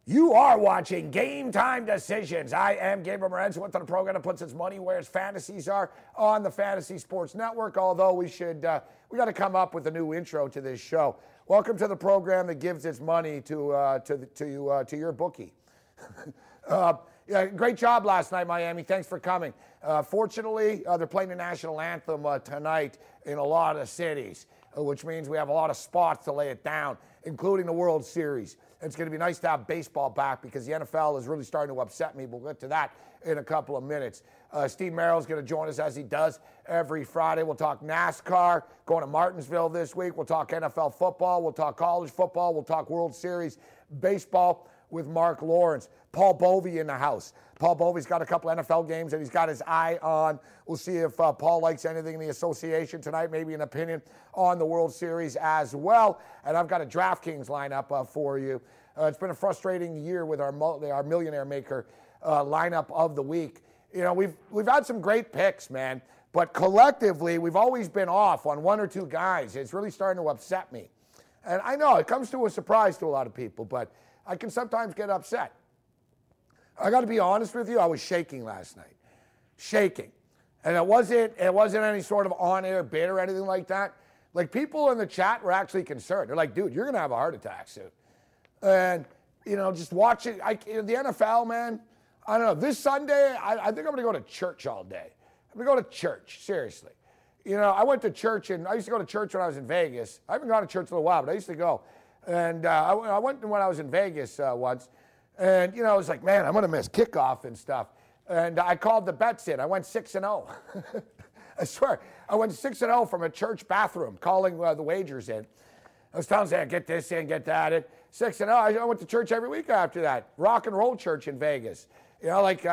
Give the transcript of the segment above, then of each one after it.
You are watching Game Time Decisions. I am Gabriel Morenz, with the program that puts its money where its fantasies are on the Fantasy Sports Network. Although we got to come up with a new intro to this show. Welcome to the program that gives its money to your bookie. Great job last night, Miami. Thanks for coming. Fortunately, they're playing the national anthem tonight in a lot of cities, which means we have a lot of spots to lay it down, including the World Series. It's going to be nice to have baseball back because the NFL is really starting to upset me. We'll get to that in a couple of minutes. Steve Merrill is going to join us as he does every Friday. We'll talk NASCAR, going to Martinsville this week. We'll talk NFL football. We'll talk college football. We'll talk World Series baseball with Mark Lawrence. Paul Bovey in the house. Paul Bovey's got a couple NFL games that he's got his eye on. We'll see if Paul likes anything in the association tonight, maybe an opinion on the World Series as well. And I've got a DraftKings lineup for you. It's been a frustrating year with our Millionaire Maker lineup of the week. You know, we've had some great picks, man, but collectively we've always been off on one or two guys. It's really starting to upset me. And I know it comes to a surprise to a lot of people, but I can sometimes get upset. I got to be honest with you, I was shaking last night. Shaking. And it wasn't any sort of on-air bid or anything like that. Like, people in the chat were actually concerned. They're like, dude, you're going to have a heart attack soon. And, you know, just watching the NFL, man, I don't know. This Sunday, I think I'm going to go to church all day. I'm going to go to church, seriously. You know, I went to church, and I used to go to church when I was in Vegas. I haven't gone to church in a while, but I used to go. And I went when I was in Vegas once. And, you know, I was like, man, I'm going to miss kickoff and stuff. And I called the bets in. I went 6-0. I swear. I went 6-0 from a church bathroom, calling the wagers in. I was telling them, get this in, get that in. 6-0. I went to church every week after that. Rock and roll church in Vegas. You know, like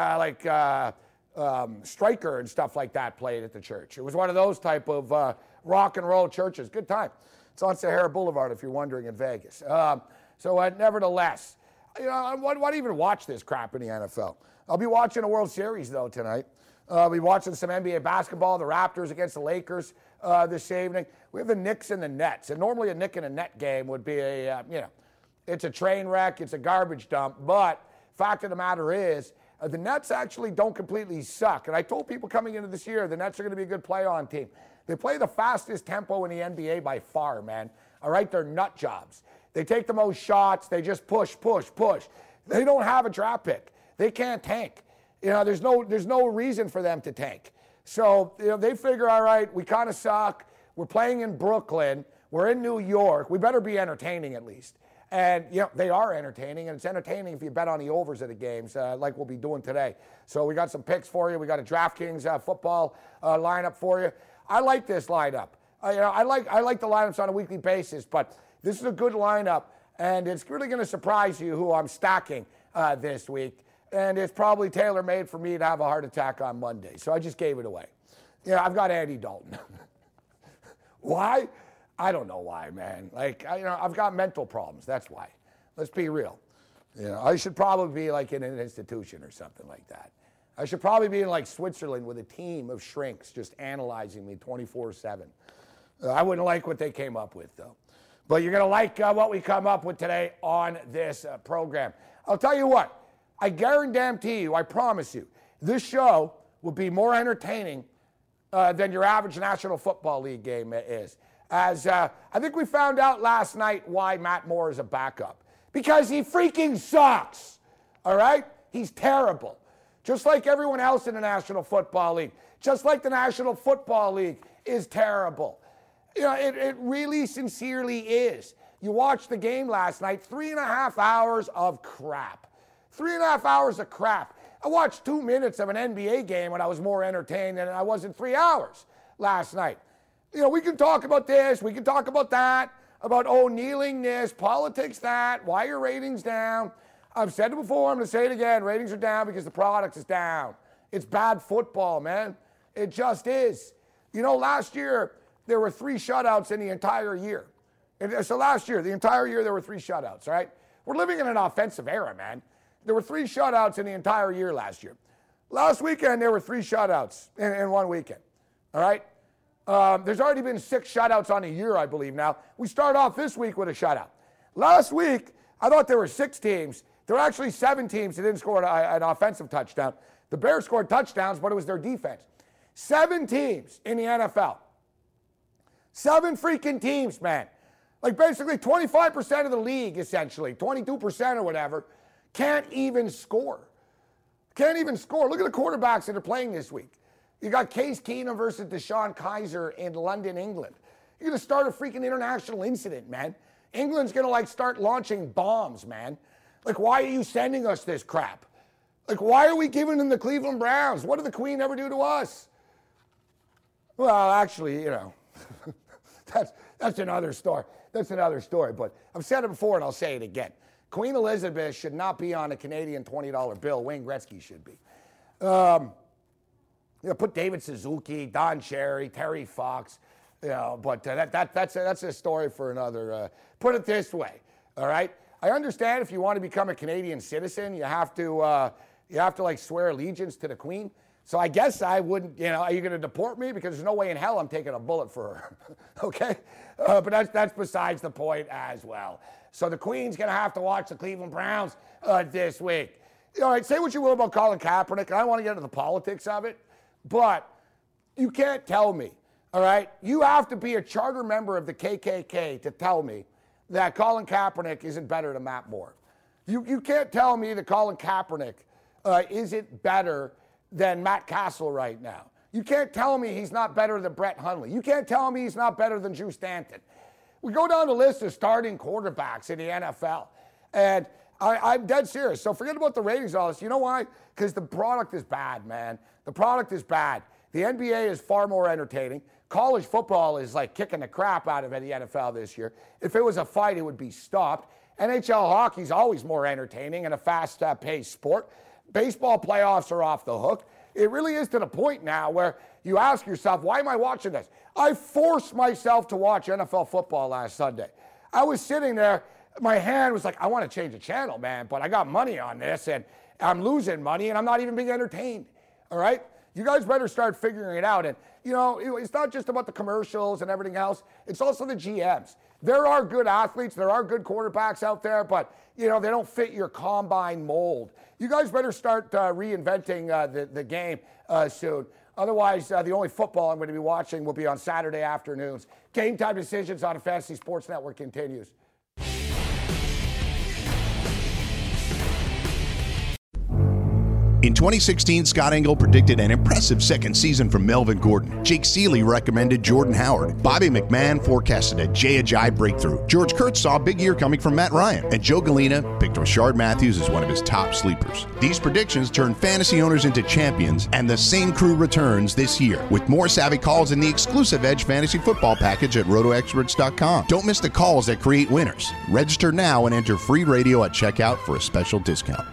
Stryker and stuff like that played at the church. It was one of those type of rock and roll churches. Good time. It's on Sahara Boulevard, if you're wondering, in Vegas. Nevertheless, you know, why even watch this crap in the NFL? I'll be watching a World Series, though, tonight. I'll be watching some NBA basketball, the Raptors against the Lakers this evening. We have the Knicks and the Nets. And normally a Knick and a Net game would be it's a train wreck, it's a garbage dump. But fact of the matter is, the Nets actually don't completely suck. And I told people coming into this year, the Nets are going to be a good play-on team. They play the fastest tempo in the NBA by far, man. All right, they're nut jobs. They take the most shots. They just push. They don't have a draft pick. They can't tank. You know, there's no reason for them to tank. So, you know, they figure, all right, we kind of suck. We're playing in Brooklyn. We're in New York. We better be entertaining at least. And, you know, they are entertaining, and it's entertaining if you bet on the overs of the games like we'll be doing today. So we got some picks for you. We got a DraftKings football lineup for you. I like this lineup. I like the lineups on a weekly basis, but this is a good lineup, and it's really going to surprise you who I'm stacking this week. And it's probably tailor-made for me to have a heart attack on Monday. So I just gave it away. Yeah, I've got Andy Dalton. Why? I don't know why, man. I've got mental problems. That's why. Let's be real. You know, I should probably be like in an institution or something like that. I should probably be in like Switzerland with a team of shrinks just analyzing me 24/7. I wouldn't like what they came up with, though. But you're going to like what we come up with today on this program. I'll tell you what. I guarantee you, I promise you, this show will be more entertaining than your average National Football League game is. As I think we found out last night why Matt Moore is a backup. Because he freaking sucks. All right? He's terrible. Just like everyone else in the National Football League. Just like the National Football League is terrible. You know, it really sincerely is. You watched the game last night, 3.5 hours of crap. 3.5 hours of crap. I watched 2 minutes of an NBA game when I was more entertained than I was in 3 hours last night. You know, we can talk about this, we can talk about that, about kneeling this, politics that, why your ratings down. I've said it before, I'm going to say it again. Ratings are down because the product is down. It's bad football, man. It just is. You know, last year, there were 3 shutouts in the entire year. So last year, the entire year, there were 3 shutouts, right? We're living in an offensive era, man. There were 3 shutouts in the entire year last year. Last weekend, there were 3 shutouts in one weekend, all right? There's already been 6 shutouts on a year, I believe now. We start off this week with a shutout. Last week, I thought there were 6 teams. There were actually 7 teams that didn't score an offensive touchdown. The Bears scored touchdowns, but it was their defense. 7 teams in the NFL. 7 freaking teams, man. Like basically 25% of the league, essentially, 22% or whatever, can't even score. Can't even score. Look at the quarterbacks that are playing this week. You got Case Keenum versus Deshaun Kaiser in London, England. You're going to start a freaking international incident, man. England's going to like start launching bombs, man. Like, why are you sending us this crap? Like, why are we giving them the Cleveland Browns? What did the Queen ever do to us? Well, actually, you know, that's another story. That's another story. But I've said it before and I'll say it again. Queen Elizabeth should not be on a Canadian $20 bill. Wayne Gretzky should be. Put David Suzuki, Don Cherry, Terry Fox. But that's a story for another. Put it this way, all right? I understand if you want to become a Canadian citizen, you have to like swear allegiance to the Queen. So I guess I wouldn't, are you going to deport me? Because there's no way in hell I'm taking a bullet for her, okay? But that's besides the point as well. So the Queen's going to have to watch the Cleveland Browns this week. All right, say what you will about Colin Kaepernick, and I don't want to get into the politics of it, but you can't tell me, all right? You have to be a charter member of the KKK to tell me that Colin Kaepernick isn't better than Matt Moore. You can't tell me that Colin Kaepernick isn't better than Matt Castle right now. You can't tell me he's not better than Brett Hundley. You can't tell me he's not better than Drew Stanton. We go down the list of starting quarterbacks in the NFL, and I'm dead serious. So forget about the ratings and all this. You know why? Because the product is bad, man. The product is bad. The NBA is far more entertaining. College football is like kicking the crap out of the NFL this year. If it was a fight, it would be stopped. NHL hockey's always more entertaining and a fast-paced sport. Baseball playoffs are off the hook. It really is to the point now where you ask yourself, why am I watching this? I forced myself to watch NFL football last Sunday. I was sitting there, my hand was like, I want to change the channel, man, but I got money on this, and I'm losing money, and I'm not even being entertained, all right? You guys better start figuring it out. And, it's not just about the commercials and everything else. It's also the GMs. There are good athletes. There are good quarterbacks out there, but, they don't fit your combine mold. You guys better start reinventing the game soon. Otherwise, the only football I'm going to be watching will be on Saturday afternoons. Game Time Decisions on Fantasy Sports Network continues. In 2016, Scott Engel predicted an impressive second season from Melvin Gordon. Jake Seeley recommended Jordan Howard. Bobby McMahon forecasted a Jay Ajayi breakthrough. George Kurtz saw a big year coming from Matt Ryan. And Joe Galena picked Rashard Matthews as one of his top sleepers. These predictions turned fantasy owners into champions, and the same crew returns this year with more savvy calls in the exclusive Edge Fantasy Football package at RotoExperts.com. Don't miss the calls that create winners. Register now and enter free radio at checkout for a special discount.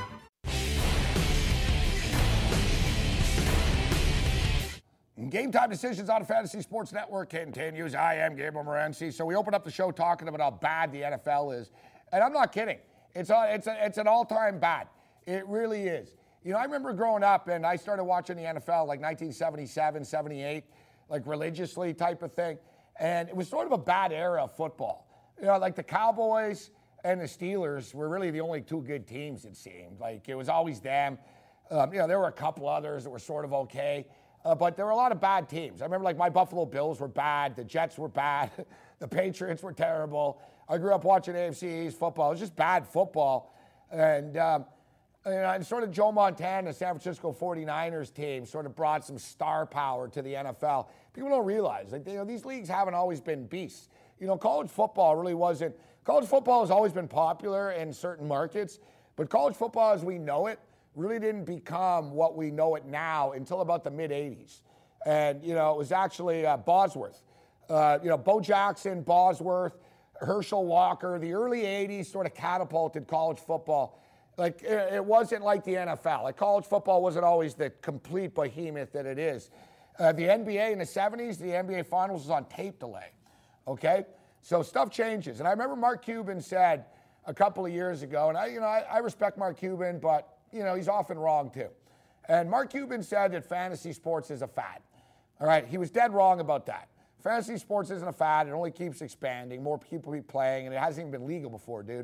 Game Time Decisions on Fantasy Sports Network continues. I am Gabriel Morency. So we opened up the show talking about how bad the NFL is. And I'm not kidding. It's an all-time bad. It really is. I remember growing up and I started watching the NFL like 1977, 78, like religiously type of thing. And it was sort of a bad era of football. Like the Cowboys and the Steelers were really the only 2 good teams, it seemed. Like it was always them. There were a couple others that were sort of okay. But there were a lot of bad teams. I remember like my Buffalo Bills were bad. The Jets were bad. The Patriots were terrible. I grew up watching AFC East football. It was just bad football. And sort of Joe Montana, the San Francisco 49ers team, sort of brought some star power to the NFL. People don't realize, like, these leagues haven't always been beasts. College football really wasn't. College football has always been popular in certain markets, but college football as we know it really didn't become what we know it now until about the mid-'80s. And, it was actually Bosworth. Bo Jackson, Bosworth, Herschel Walker, the early 80s sort of catapulted college football. Like, it wasn't like the NFL. Like, college football wasn't always the complete behemoth that it is. The NBA in the 70s, the NBA Finals was on tape delay, okay? So stuff changes. And I remember Mark Cuban said a couple of years ago, and I respect Mark Cuban, but he's often wrong too. And Mark Cuban said that fantasy sports is a fad. All right, he was dead wrong about that. Fantasy sports isn't a fad. It only keeps expanding. More people keep playing, and it hasn't even been legal before, dude.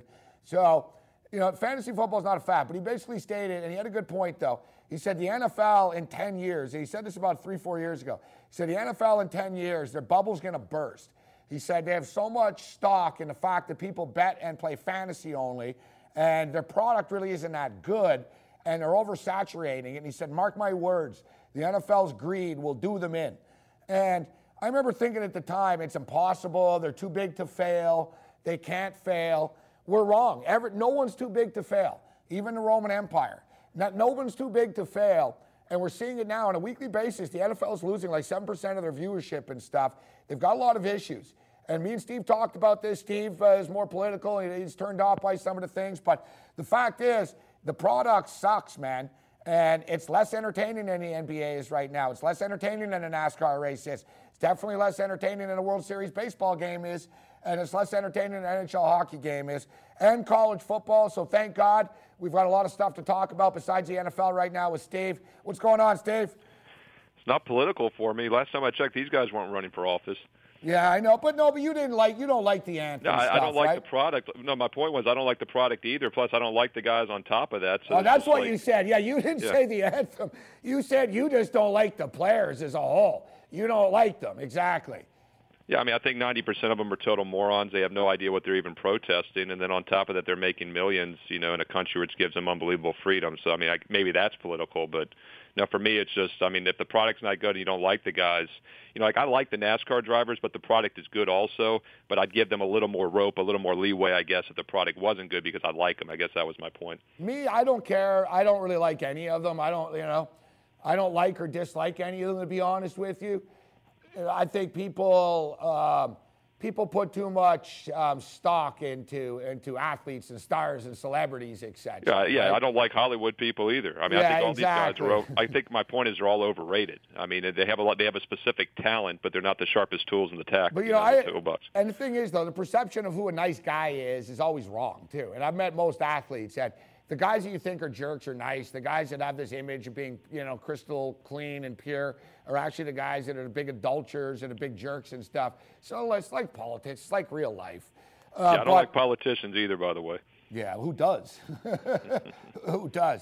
So, fantasy football is not a fad, but he basically stated, and he had a good point, though. He said the NFL in 10 years, and he said this about 3-4 years ago, he said the NFL in 10 years, their bubble's going to burst. He said they have so much stock in the fact that people bet and play fantasy only, and their product really isn't that good, and they're oversaturating it. And he said, mark my words, the NFL's greed will do them in. And I remember thinking at the time, it's impossible, they're too big to fail, they can't fail. We're wrong. No one's too big to fail, even the Roman Empire. No one's too big to fail, and we're seeing it now on a weekly basis. The NFL is losing like 7% of their viewership and stuff. They've got a lot of issues. And me and Steve talked about this. Steve is more political. He's turned off by some of the things. But the fact is, the product sucks, man. And it's less entertaining than the NBA is right now. It's less entertaining than a NASCAR race is. It's definitely less entertaining than a World Series baseball game is. And it's less entertaining than an NHL hockey game is. And college football. So thank God we've got a lot of stuff to talk about besides the NFL right now with Steve. What's going on, Steve? It's not political for me. Last time I checked, these guys weren't running for office. Yeah, I know, but you don't like the anthem. No, stuff, I don't like right? the product. No, my point was I don't like the product either. Plus, I don't like the guys on top of that. So oh, that's what you said. Yeah, you didn't say the anthem. You said you just don't like the players as a whole. You don't like them, exactly. Yeah, I mean, I think 90% of them are total morons. They have no idea what they're even protesting, and then on top of that, they're making millions, in a country which gives them unbelievable freedom. So, I mean, maybe that's political, but no, for me, it's just, I mean, if the product's not good and you don't like the guys, I like the NASCAR drivers, but the product is good also, but I'd give them a little more rope, a little more leeway, I guess, if the product wasn't good because I like them. I guess that was my point. Me, I don't care. I don't really like any of them. I don't like or dislike any of them, to be honest with you. I think people put too much stock into athletes and stars and celebrities, etc. Yeah, right? I don't like Hollywood people either. I mean, I think all these guys are. I think my point is they're all overrated. I mean, they have a specific talent, but they're not the sharpest tools in the tack. But and the thing is, though, the perception of who a nice guy is always wrong too. And I've met most athletes that. The guys that you think are jerks are nice. The guys that have this image of being, crystal clean and pure are actually the guys that are the big adulterers and the big jerks and stuff. So it's like politics. It's like real life. I don't like politicians either, by the way. Yeah, who does? Who does?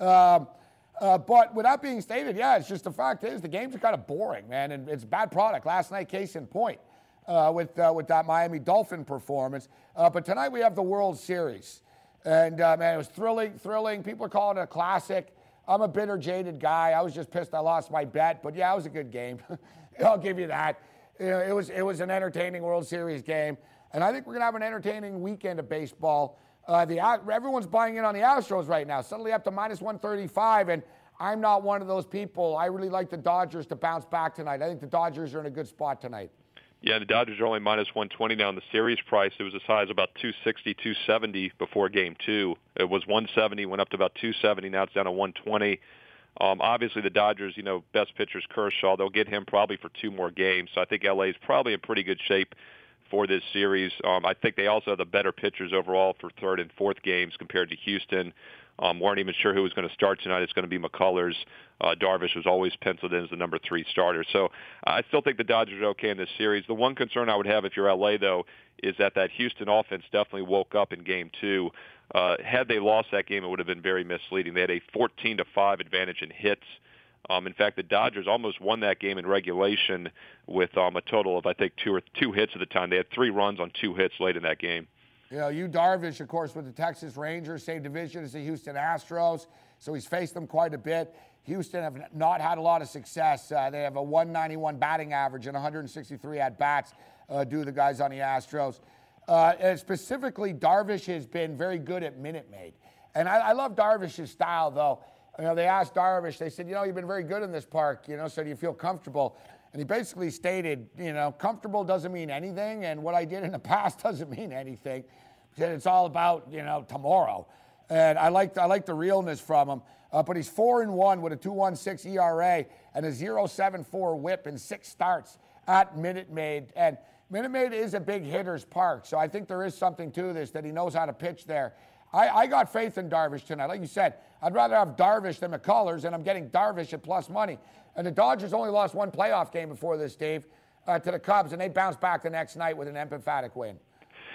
But with that being stated, yeah, it's just the fact is the games are kind of boring, man, and it's a bad product. Last night, case in point, with that Miami Dolphin performance. But tonight we have the World Series. And, man, it was thrilling. People are calling it a classic. I'm a bitter, jaded guy. I was just pissed I lost my bet. But, yeah, it was a good game. I'll give you that. It was an entertaining World Series game. And I think we're going to have an entertaining weekend of baseball. Everyone's buying in on the Astros right now, suddenly up to minus 135. And I'm not one of those people. I really like the Dodgers to bounce back tonight. I think the Dodgers are in a good spot tonight. Yeah, the Dodgers are only minus 120 now in the series price. It was as high as about 260, 270 before Game 2. It was 170, went up to about 270. Now it's down to 120. Obviously, the Dodgers, best pitcher's Kershaw. They'll get him probably for 2 more games. So I think L.A. is probably in pretty good shape for this series. I think they also have the better pitchers overall for third and fourth games compared to Houston. Weren't even sure who was going to start tonight. It's going to be McCullers. Darvish was always penciled in as the number 3 starter. So I still think the Dodgers are okay in this series. The one concern I would have if you're L.A., though, is that Houston offense definitely woke up in Game 2. Had they lost that game, it would have been very misleading. They had a 14-5 advantage in hits. In fact, the Dodgers almost won that game in regulation with a total of, I think, two hits at the time. They had 3 runs on 2 hits late in that game. Darvish, of course, with the Texas Rangers, same division as the Houston Astros, so he's faced them quite a bit. Houston have not had a lot of success. They have a 191 batting average and 163 at-bats due to the guys on the Astros. And specifically, Darvish has been very good at Minute Maid. And I love Darvish's style, though. They asked Darvish, they said, you've been very good in this park, so do you feel comfortable? And he basically stated, comfortable doesn't mean anything, and what I did in the past doesn't mean anything. He said it's all about, tomorrow. And I like the realness from him. But he's 4-1 with a 2.16 ERA and a 0.74 WHIP in 6 starts at Minute Maid. And Minute Maid is a big hitter's park, so I think there is something to this, that he knows how to pitch there. I got faith in Darvish tonight. Like you said, I'd rather have Darvish than McCullers, and I'm getting Darvish at plus money. And the Dodgers only lost 1 playoff game before this, Dave, to the Cubs, and they bounced back the next night with an emphatic win.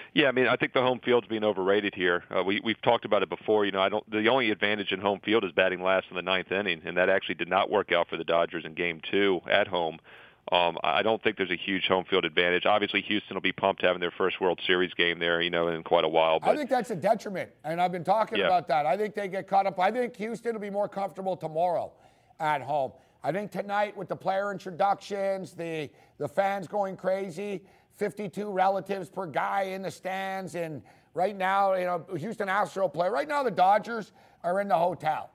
Yeah, I mean, I think the home field's being overrated here. We've talked about it before. The only advantage in home field is batting last in the ninth inning, and that actually did not work out for the Dodgers in Game 2 at home. I don't think there's a huge home field advantage. Obviously, Houston will be pumped having their first World Series game there, in quite a while. But I think that's a detriment, and I've been talking about that. I think they get caught up. I think Houston will be more comfortable tomorrow at home. I think tonight with the player introductions, the fans going crazy, 52 relatives per guy in the stands, and right now, Houston Astros play. Right now, the Dodgers are in the hotel,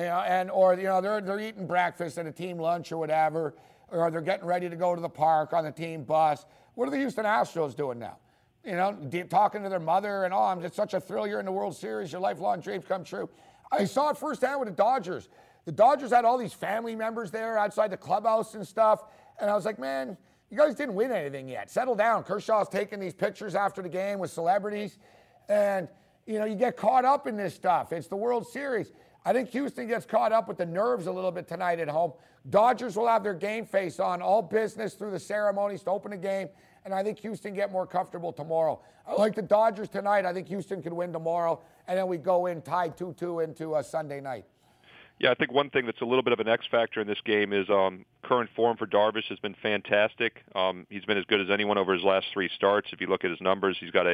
they're eating breakfast at a team lunch or whatever, or they're getting ready to go to the park on the team bus. What are the Houston Astros doing now? Talking to their mother and, I'm just such a thrill. You're in the World Series. Your lifelong dreams come true. I saw it firsthand with the Dodgers. The Dodgers had all these family members there outside the clubhouse and stuff, and I was like, man, you guys didn't win anything yet. Settle down. Kershaw's taking these pictures after the game with celebrities. And, you get caught up in this stuff. It's the World Series. I think Houston gets caught up with the nerves a little bit tonight at home. Dodgers will have their game face on, all business through the ceremonies to open the game. And I think Houston get more comfortable tomorrow. I like the Dodgers tonight. I think Houston can win tomorrow. And then we go in tied 2-2 into a Sunday night. Yeah, I think one thing that's a little bit of an X factor in this game is current form for Darvish has been fantastic. He's been as good as anyone over his last 3 starts. If you look at his numbers, he's got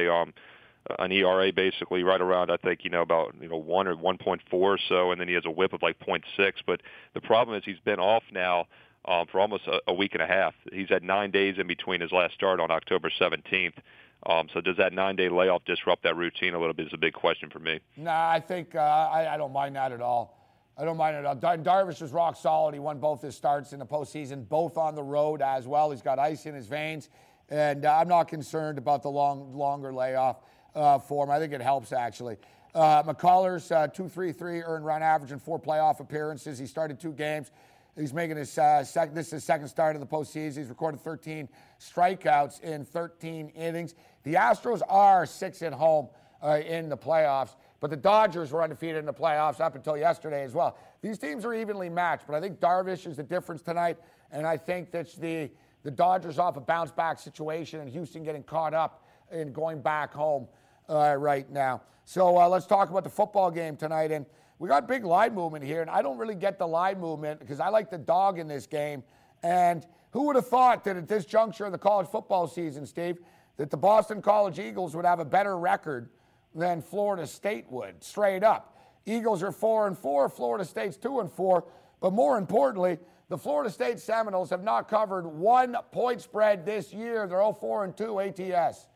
an ERA basically right around, I think, about 1 or 1.4 or so, and then he has a WHIP of like 0.6. But the problem is he's been off now for almost a week and a half. He's had 9 days in between his last start on October 17th. So does that 9-day layoff disrupt that routine a little bit is a big question for me. Nah, I think I don't mind that at all. I don't mind it at all. Darvish is rock solid. He won both his starts in the postseason, both on the road as well. He's got ice in his veins, and I'm not concerned about the longer layoff for him. I think it helps, actually. McCullers, 2.33 earned run average in 4 playoff appearances. He started 2 games. He's making his this is his second start of the postseason. He's recorded 13 strikeouts in 13 innings. The Astros are 6 at home in the playoffs, but the Dodgers were undefeated in the playoffs up until yesterday as well. These teams are evenly matched, but I think Darvish is the difference tonight, and I think that's the Dodgers off a bounce-back situation and Houston getting caught up in going back home right now. So let's talk about the football game tonight. And we got big line movement here, and I don't really get the line movement because I like the dog in this game. And who would have thought that at this juncture of the college football season, Steve, that the Boston College Eagles would have a better record than Florida State would, straight up. Eagles are 4-4, Florida State's 2-4, but more importantly, the Florida State Seminoles have not covered 1 point spread this year. They're 0-4-2 ATS.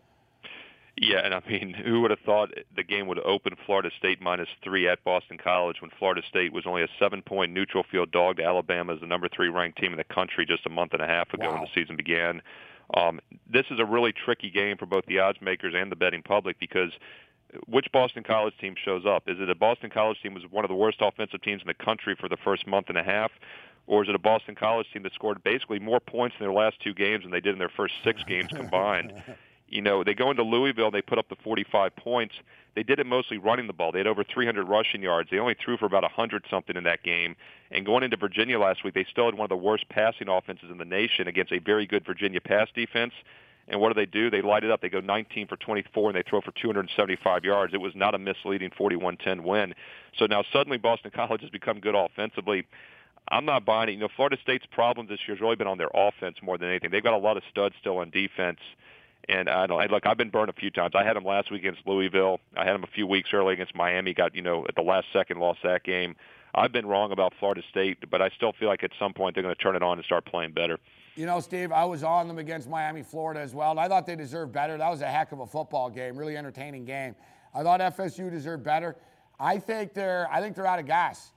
Yeah, and I mean, who would have thought the game would open Florida State -3 at Boston College when Florida State was only a 7-point neutral field dog to Alabama as the number 3 ranked team in the country just a month and a half ago when the season began. This is a really tricky game for both the odds makers and the betting public because which Boston College team shows up? Is it a Boston College team was one of the worst offensive teams in the country for the first month and a half? Or is it a Boston College team that scored basically more points in their last 2 games than they did in their first 6 games combined? They go into Louisville, they put up the 45 points. They did it mostly running the ball. They had over 300 rushing yards. They only threw for about 100-something in that game. And going into Virginia last week, they still had one of the worst passing offenses in the nation against a very good Virginia pass defense. And what do? They light it up. They go 19 for 24, and they throw for 275 yards. It was not a misleading 41-10 win. So now suddenly Boston College has become good offensively. I'm not buying it. Florida State's problem this year has really been on their offense more than anything. They've got a lot of studs still on defense. And I've been burned a few times. I had them last week against Louisville. I had them a few weeks early against Miami. Got, at the last second, lost that game. I've been wrong about Florida State, but I still feel like at some point they're going to turn it on and start playing better. Steve, I was on them against Miami, Florida as well, and I thought they deserved better. That was a heck of a football game, really entertaining game. I thought FSU deserved better. I think they're out of gas.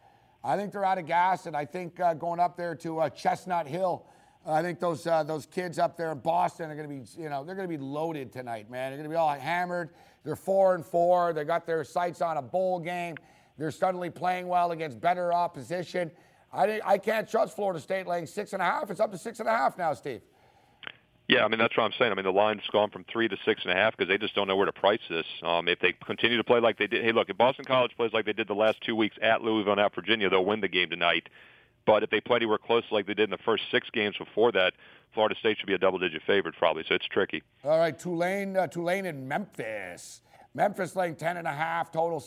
And I think going up there to Chestnut Hill, I think those kids up there in Boston are going to be, they're going to be loaded tonight, man. They're going to be all hammered. They're 4-4. They got their sights on a bowl game. They're suddenly playing well against better opposition. I can't trust Florida State laying 6.5. It's up to 6.5 now, Steve. Yeah, I mean, that's what I'm saying. I mean, the line's gone from 3 to 6.5 because they just don't know where to price this. If they continue to play like they did, hey, look, if Boston College plays like they did the last 2 weeks at Louisville and at Virginia, they'll win the game tonight. But if they play anywhere close like they did in the first 6 games before that, Florida State should be a double-digit favorite probably, so it's tricky. All right, Tulane and Memphis. Memphis laying 10.5, total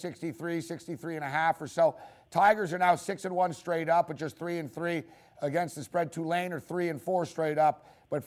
63.5 or so. Tigers are now 6-1 straight up, but just 3-3 against the spread. Tulane are 3-4 straight up, but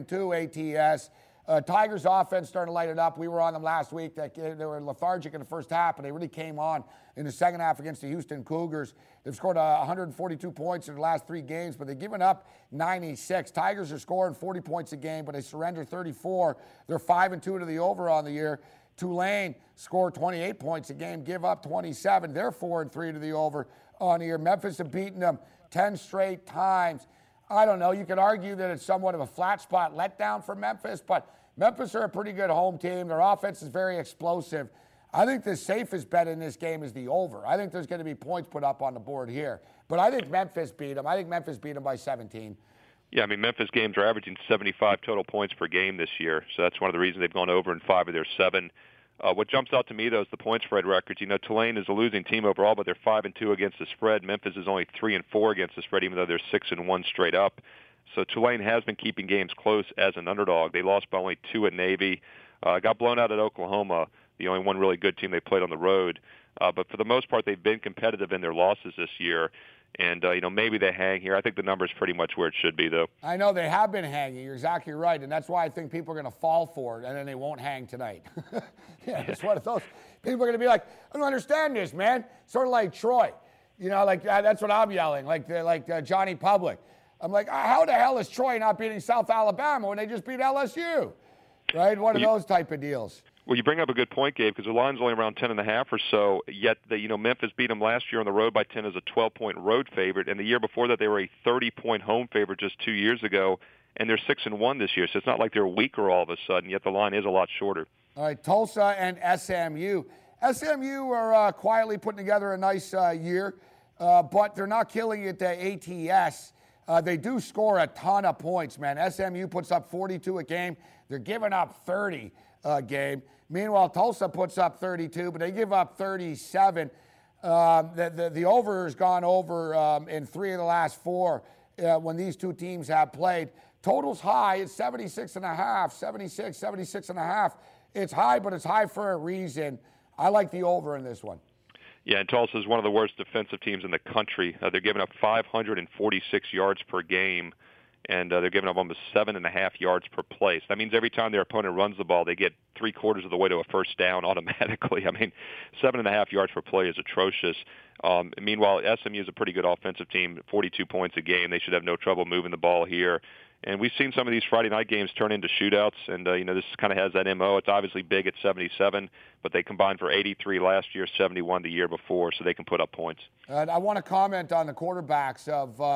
5-2 ATS. Tigers offense starting to light it up. We were on them last week. They were lethargic in the first half, but they really came on in the second half against the Houston Cougars. They've scored 142 points in the last 3 games, but they've given up 96. Tigers are scoring 40 points a game, but they surrender 34. They're 5-2 to the over on the year. Tulane scored 28 points a game, give up 27. They're 4-3 to the over on the year. Memphis have beaten them 10 straight times. I don't know. You could argue that it's somewhat of a flat spot letdown for Memphis, but Memphis are a pretty good home team. Their offense is very explosive. I think the safest bet in this game is the over. I think there's going to be points put up on the board here. But I think Memphis beat them. I think Memphis beat them by 17. Yeah, I mean, Memphis games are averaging 75 total points per game this year, so that's one of the reasons they've gone over in 5 of their 7. What jumps out to me, though, is the point spread records. You know, Tulane is a losing team overall, but they're 5-2 against the spread. Memphis is only 3-4 against the spread, even though they're 6-1 straight up. So Tulane has been keeping games close as an underdog. They lost by only 2 at Navy. Got blown out at Oklahoma, the only one really good team they played on the road. But for the most part, they've been competitive in their losses this year. And, maybe they hang here. I think the number's pretty much where it should be, though. I know they have been hanging. You're exactly right. And that's why I think people are going to fall for it, and then they won't hang tonight. Yeah, it's one of those. People are going to be like, I don't understand this, man. Sort of like Troy. You know, like that's what I'm yelling, like Johnny Public. I'm like, how the hell is Troy not beating South Alabama when they just beat LSU? Right? One of those type of deals. Well, you bring up a good point, Gabe, because the line's only around 10.5 or so, yet Memphis beat them last year on the road by 10 as a 12-point road favorite, and the year before that they were a 30-point home favorite just 2 years ago, and they're 6-1 this year, so it's not like they're weaker all of a sudden, yet the line is a lot shorter. All right, Tulsa and SMU. SMU are quietly putting together a nice year, but they're not killing it at ATS. They do score a ton of points, man. SMU puts up 42 a game. They're giving up 30 a game. Meanwhile, Tulsa puts up 32, but they give up 37. The over has gone over in 3 of the last 4 when these two teams have played. Total's high. It's 76.5, 76, 76.5. It's high, but it's high for a reason. I like the over in this one. Yeah, and Tulsa is one of the worst defensive teams in the country. They're giving up 546 yards per game, and they're giving up almost 7.5 yards per play. So that means every time their opponent runs the ball, they get 3/4 of the way to a first down automatically. I mean, 7.5 yards per play is atrocious. Meanwhile, SMU is a pretty good offensive team, 42 points a game. They should have no trouble moving the ball here. And we've seen some of these Friday night games turn into shootouts, and, this kind of has that MO. It's obviously big at 77, but they combined for 83 last year, 71 the year before, so they can put up points. And I want to comment on the quarterbacks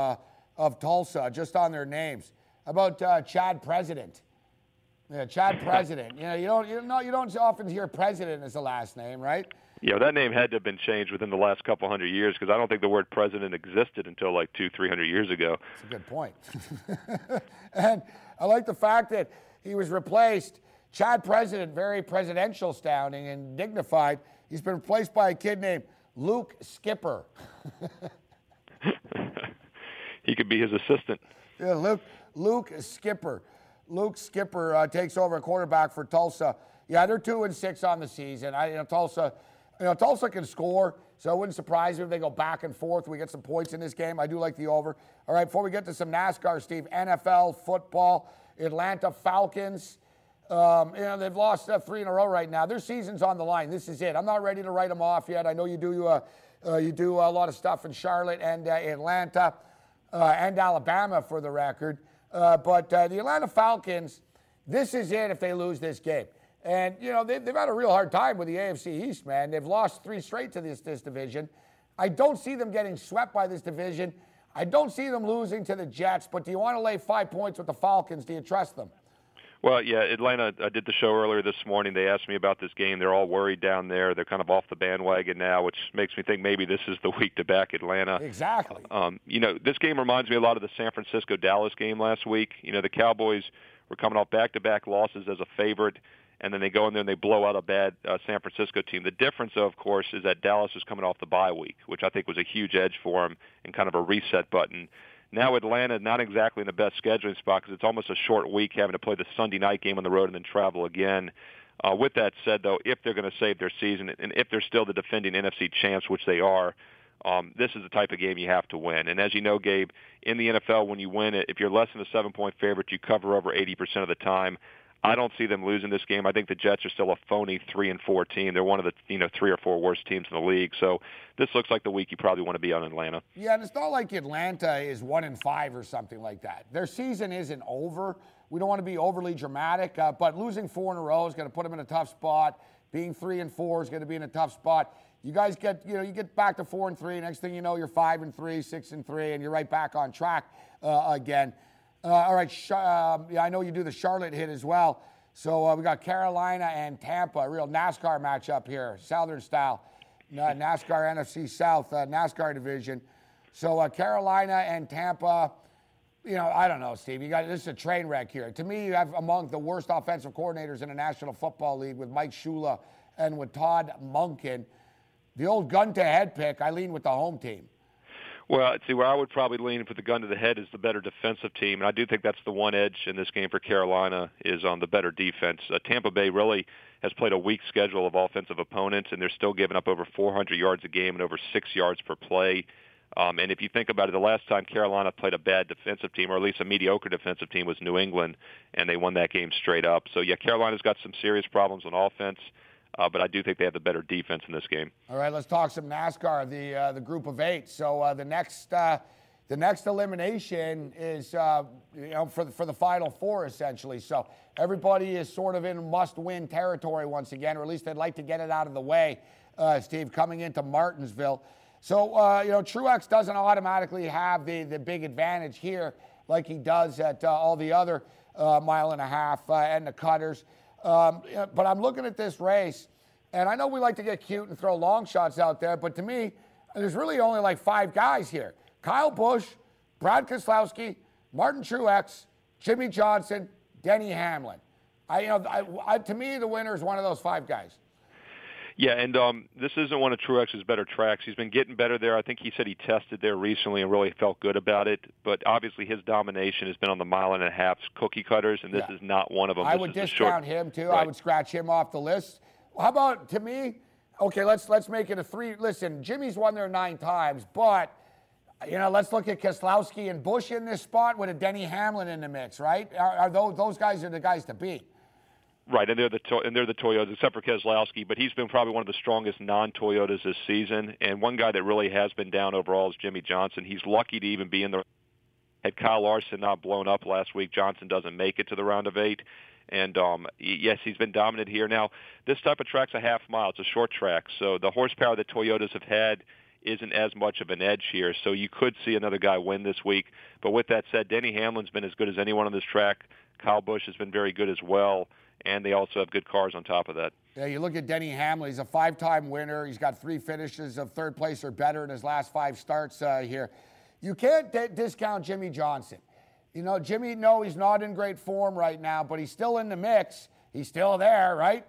of Tulsa, just on their names. How about Chad President? Yeah, Chad President. You don't often hear President as the last name, right? Yeah, that name had to have been changed within the last couple hundred years because I don't think the word president existed until like 200-300 years ago. That's a good point. And I like the fact that he was replaced. Chad President, very presidential sounding and dignified. He's been replaced by a kid named Luke Skipper. He could be his assistant. Yeah, Luke Skipper. Luke Skipper takes over a quarterback for Tulsa. Yeah, they're 2-6 on the season. Tulsa can score, so it wouldn't surprise me if they go back and forth. We get some points in this game. I do like the over. All right, before we get to some NASCAR, Steve, NFL football, Atlanta Falcons. They've lost 3 in a row right now. Their season's on the line. This is it. I'm not ready to write them off yet. I know you do a lot of stuff in Charlotte and Atlanta and Alabama for the record. But the Atlanta Falcons, this is it if they lose this game. And, they've had a real hard time with the AFC East, man. They've lost 3 straight to this division. I don't see them getting swept by this division. I don't see them losing to the Jets. But do you want to lay 5 points with the Falcons? Do you trust them? Well, yeah, Atlanta, I did the show earlier this morning. They asked me about this game. They're all worried down there. They're kind of off the bandwagon now, which makes me think maybe this is the week to back Atlanta. Exactly. This game reminds me a lot of the San Francisco-Dallas game last week. The Cowboys were coming off back-to-back losses as a favorite, and then they go in there and they blow out a bad San Francisco team. The difference, though, of course, is that Dallas is coming off the bye week, which I think was a huge edge for them and kind of a reset button. Now Atlanta, not exactly in the best scheduling spot because it's almost a short week having to play the Sunday night game on the road and then travel again. With that said, though, if they're going to save their season and if they're still the defending NFC champs, which they are, this is the type of game you have to win. And as you know, Gabe, in the NFL, when you win it, if you're less than a 7-point favorite, you cover over 80% of the time. I don't see them losing this game. I think the Jets are still a phony 3-4 team. They're one of the 3 or 4 worst teams in the league. So this looks like the week you probably want to be on Atlanta. Yeah, and it's not like Atlanta is 1-5 or something like that. Their season isn't over. We don't want to be overly dramatic, but losing 4 in a row is going to put them in a tough spot. Being 3-4 is going to be in a tough spot. You guys get, you get back to 4-3. Next thing you know, you're 5-3, 6-3, and you're right back on track again. All right, yeah, I know you do the Charlotte hit as well. So we got Carolina and Tampa, a real NASCAR matchup here, Southern style. NASCAR NFC South, NASCAR division. So Carolina and Tampa, I don't know, Steve. This is a train wreck here. To me, you have among the worst offensive coordinators in the National Football League with Mike Shula and with Todd Monken. The old gun-to-head pick, I lean with the home team. Well, see, where I would probably lean for the gun to the head is the better defensive team, and I do think that's the one edge in this game for Carolina is on the better defense. Tampa Bay really has played a weak schedule of offensive opponents, and they're still giving up over 400 yards a game and over 6 yards per play. And if you think about it, the last time Carolina played a bad defensive team, or at least a mediocre defensive team, was New England, and they won that game straight up. So, yeah, Carolina's got some serious problems on offense. But I do think they have the better defense in this game. All right, let's talk some NASCAR, the group of 8. So the next elimination is for the Final Four essentially. So everybody is sort of in must-win territory once again, or at least they'd like to get it out of the way. Steve, coming into Martinsville. So Truex doesn't automatically have the big advantage here like he does at all the other mile and a half and the cutters. But I'm looking at this race, and I know we like to get cute and throw long shots out there, but to me, there's really only like 5 guys here. Kyle Busch, Brad Keselowski, Martin Truex, Jimmy Johnson, Denny Hamlin. To me, the winner is one of those 5 guys. Yeah, and this isn't one of Truex's better tracks. He's been getting better there. I think he said he tested there recently and really felt good about it. But obviously his domination has been on the mile and a half cookie cutters, and this is not one of them. I would discount him, too. Right. I would scratch him off the list. How about, to me, okay, let's make it a 3. Listen, Jimmy's won there 9 times, but, let's look at Keselowski and Busch in this spot with a Denny Hamlin in the mix, right? Are those guys are the guys to beat? Right, and they're the Toyotas, except for Keselowski, but he's been probably one of the strongest non-Toyotas this season. And one guy that really has been down overall is Jimmy Johnson. He's lucky to even be in the. Had Kyle Larson not blown up last week, Johnson doesn't make it to the round of 8. And yes, he's been dominant here. Now, this type of track's a half mile; it's a short track, so the horsepower that Toyotas have had isn't as much of an edge here. So you could see another guy win this week. But with that said, Denny Hamlin's been as good as anyone on this track. Kyle Busch has been very good as well. And they also have good cars on top of that. Yeah, you look at Denny Hamlin. He's a 5-time winner. He's got 3 finishes of 3rd place or better in his last 5 starts here. You can't discount Jimmy Johnson. Jimmy, no, he's not in great form right now, but he's still in the mix. He's still there, right?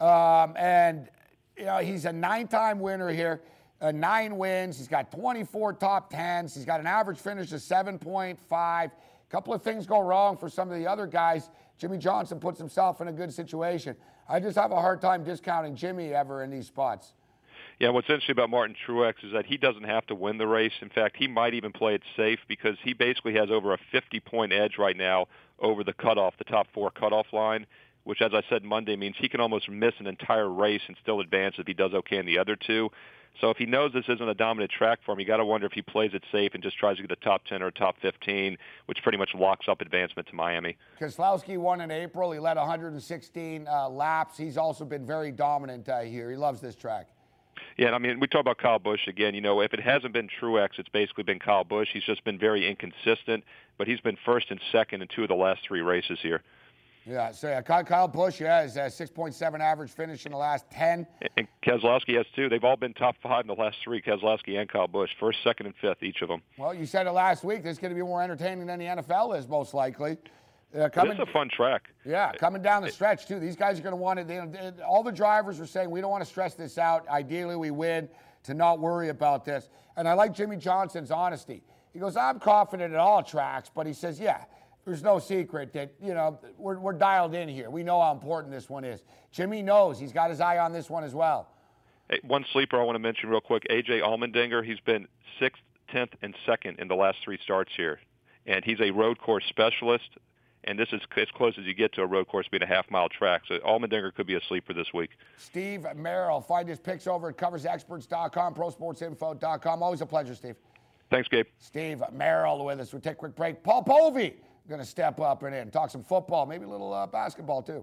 He's a 9-time winner here, 9 wins. He's got 24 top 10s. He's got an average finish of 7.5. A couple of things go wrong for some of the other guys. Jimmy Johnson puts himself in a good situation. I just have a hard time discounting Jimmy ever in these spots. Yeah, what's interesting about Martin Truex is that he doesn't have to win the race. In fact, he might even play it safe because he basically has over a 50-point edge right now over the cutoff, the top 4 cutoff line, which, as I said Monday, means he can almost miss an entire race and still advance if he does okay in the other 2. So if he knows this isn't a dominant track for him, you got to wonder if he plays it safe and just tries to get the top 10 or top 15, which pretty much locks up advancement to Miami. Keselowski won in April. He led 116 laps. He's also been very dominant here. He loves this track. Yeah, I mean, we talk about Kyle Busch again. If it hasn't been Truex, it's basically been Kyle Busch. He's just been very inconsistent, but he's been 1st and 2nd in 2 of the last 3 races here. Yeah, so Kyle Busch, has a 6.7 average finish in the last 10. And Keselowski has 2. They've all been top 5 in the last 3, Keselowski and Kyle Busch, 1st, 2nd, and 5th, each of them. Well, you said it last week. This is going to be more entertaining than the NFL is, most likely. It's a fun track. Yeah, coming down the stretch, too. These guys are going to want it. All the drivers are saying, we don't want to stress this out. Ideally, we win to not worry about this. And I like Jimmy Johnson's honesty. He goes, I'm confident at all tracks, but he says, yeah, there's no secret that, we're dialed in here. We know how important this one is. Jimmy knows. He's got his eye on this one as well. Hey, one sleeper I want to mention real quick, A.J. Allmendinger. He's been 6th, 10th, and 2nd in the last 3 starts here. And he's a road course specialist. And this is as close as you get to a road course being a half-mile track. So Allmendinger could be a sleeper this week. Steve Merrill. Find his picks over at coversexperts.com, prosportsinfo.com. Always a pleasure, Steve. Thanks, Gabe. Steve Merrill with us. We'll take a quick break. Paul Povey going to step up and in, talk some football, maybe a little basketball too.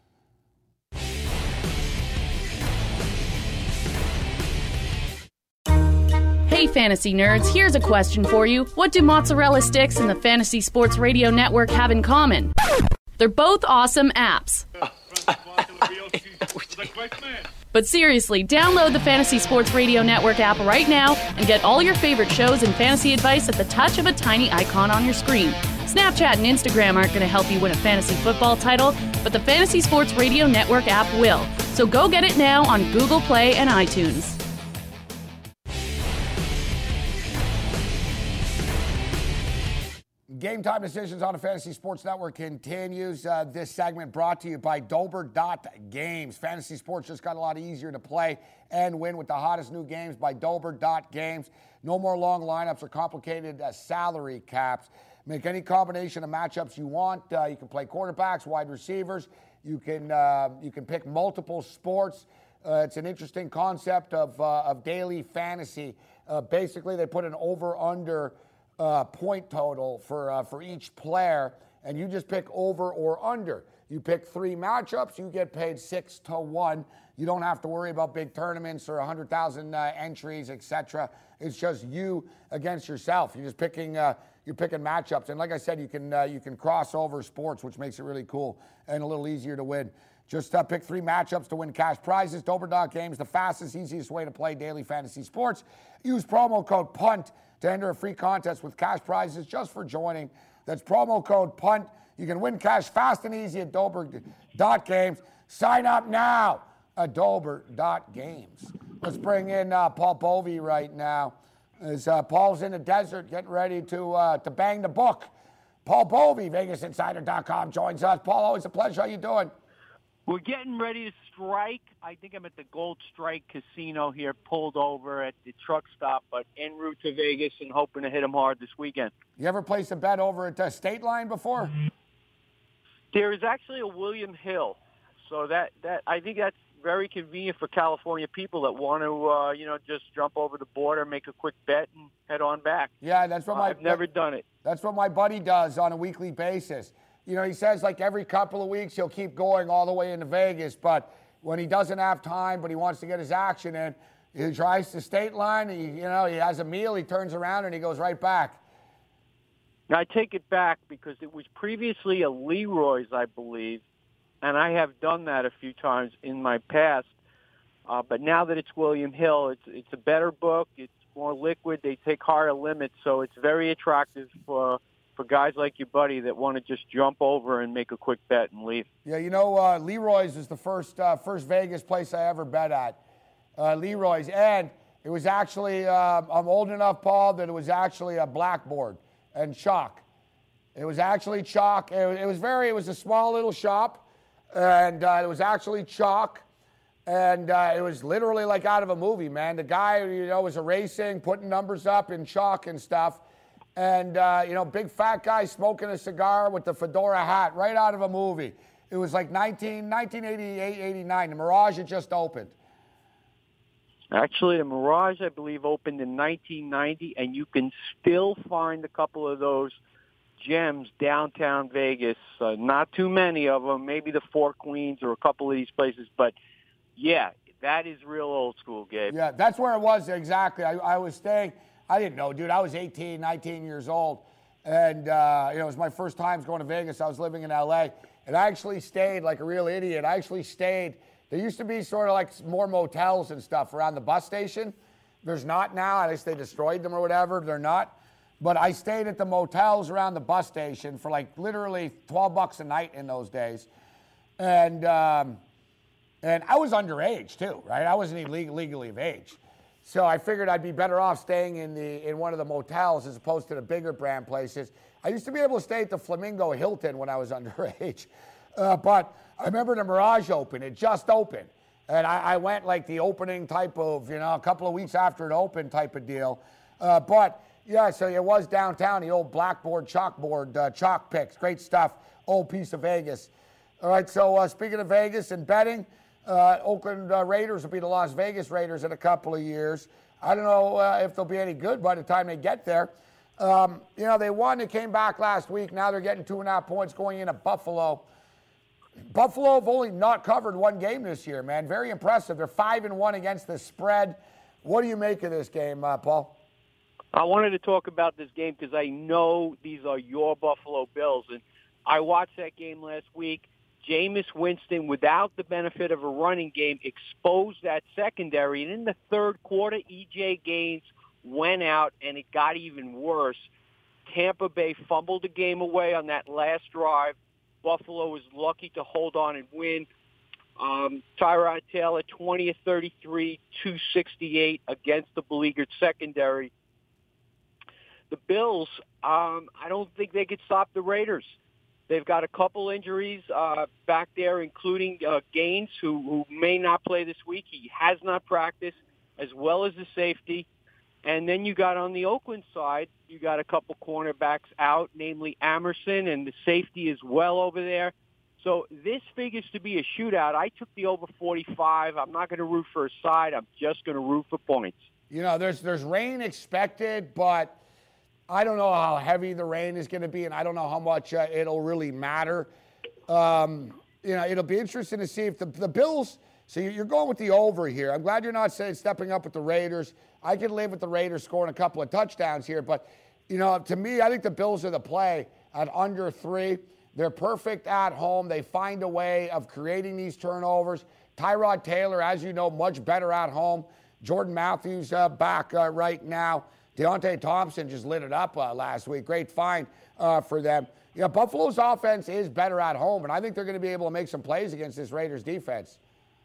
Hey, fantasy nerds, here's a question for you. What do mozzarella sticks and the Fantasy Sports Radio Network have in common? They're both awesome apps. But seriously, download the Fantasy Sports Radio Network app right now and get all your favorite shows and fantasy advice at the touch of a tiny icon on your screen. Snapchat and Instagram aren't going to help you win a fantasy football title, but the Fantasy Sports Radio Network app will. So go get it now on Google Play and iTunes. Game Time Decisions on the Fantasy Sports Network continues. This segment brought to you by Dober.Games. Fantasy sports just got a lot easier to play and win with the hottest new games by Dober.Games. No more long lineups or complicated salary caps. Make any combination of matchups you want. You can play quarterbacks, wide receivers. You can pick multiple sports. It's an interesting concept of daily fantasy. Basically, they put an over-under point total for each player, and you just pick over or under. You pick 3 matchups, you get paid 6-1. You don't have to worry about big tournaments or 100,000 entries, etc. It's just you against yourself. You're just picking matchups, and like I said, you can cross over sports, which makes it really cool and a little easier to win. Just pick 3 matchups to win cash prizes. Dober.Games, the fastest, easiest way to play daily fantasy sports. Use promo code PUNT to enter a free contest with cash prizes just for joining. That's promo code PUNT. You can win cash fast and easy at Dober.Games. Sign up now at Dober.Games. Let's bring in Paul Povey right now. As Paul's in the desert getting ready to bang the book. Paul Povey, VegasInsider.com, joins us. Paul, always a pleasure. How you doing? We're getting ready to strike. I think I'm at the Gold Strike Casino here, pulled over at the truck stop, but en route to Vegas and hoping to hit them hard this weekend. You ever placed a bet over at State Line before? There is actually a William Hill, so that I think that's very convenient for California people that want to just jump over the border, make a quick bet, and head on back. Yeah, that's what I've never done it. That's what my buddy does on a weekly basis. He says like every couple of weeks he'll keep going all the way into Vegas, but when he doesn't have time, but he wants to get his action in, he drives to State Line, he has a meal, he turns around, and he goes right back. Now, I take it back because it was previously a Leroy's, I believe, and I have done that a few times in my past. But now that it's William Hill, it's a better book, it's more liquid, they take higher limits, so it's very attractive for guys like your buddy that want to just jump over and make a quick bet and leave. Yeah, Leroy's is the first Vegas place I ever bet at. Leroy's, and it was actually, I'm old enough, Paul, that it was actually a blackboard and chalk. It was actually chalk. It was a small little shop, and it was actually chalk, and it was literally like out of a movie, man. The guy, was erasing, putting numbers up in chalk and stuff. And, big fat guy smoking a cigar with the fedora hat right out of a movie. It was like 1988, 89. The Mirage had just opened. Actually, the Mirage, I believe, opened in 1990, and you can still find a couple of those gems downtown Vegas. Not too many of them, maybe the Four Queens or a couple of these places. But, yeah, that is real old school, Gabe. Yeah, that's where it was exactly. I was staying. I didn't know, dude. I was 18, 19 years old. And, it was my first time going to Vegas. I was living in L.A. And I actually stayed like a real idiot. There used to be sort of like more motels and stuff around the bus station. There's not now. At least they destroyed them or whatever. They're not. but I stayed at the motels around the bus station for like literally $12 a night in those days. And I was underage too, right? I wasn't even legally of age. So I figured I'd be better off staying in one of the motels as opposed to the bigger brand places. I used to be able to stay at the Flamingo Hilton when I was underage. But I remember the Mirage opened. It just opened. And I went like the opening type of, a couple of weeks after it opened type of deal. But, yeah, so it was downtown, the old blackboard, chalkboard, chalk picks. Great stuff. Old piece of Vegas. All right, so speaking of Vegas and betting, Oakland Raiders will be the Las Vegas Raiders in a couple of years. I don't know if they'll be any good by the time they get there. They won. They came back last week. Now they're getting 2.5 points going into Buffalo. Buffalo have only not covered one game this year, man. Very impressive. They're 5-1 against the spread. What do you make of this game, Paul? I wanted to talk about this game because I know these are your Buffalo Bills. And I watched that game last week. Jameis Winston, without the benefit of a running game, exposed that secondary. And in the third quarter, E.J. Gaines went out, and it got even worse. Tampa Bay fumbled the game away on that last drive. Buffalo was lucky to hold on and win. Tyrod Taylor, 20 of 33, 268 against the beleaguered secondary. The Bills, I don't think they could stop the Raiders. They've got a couple injuries back there, including Gaines, who may not play this week. He has not practiced, as well as the safety. And then you got on the Oakland side, you got a couple cornerbacks out, namely Amerson and the safety as well over there. So this figures to be a shootout. I took the over 45. I'm not going to root for a side. I'm just going to root for points. There's rain expected, but I don't know how heavy the rain is going to be, and I don't know how much it'll really matter. It'll be interesting to see if the Bills. So you're going with the over here. I'm glad you're not stepping up with the Raiders. I can live with the Raiders scoring a couple of touchdowns here, but to me, I think the Bills are the play at under 3. They're perfect at home. They find a way of creating these turnovers. Tyrod Taylor, as you know, much better at home. Jordan Matthews back right now. Deontay Thompson just lit it up last week. Great find for them. Buffalo's offense is better at home, and I think they're going to be able to make some plays against this Raiders defense.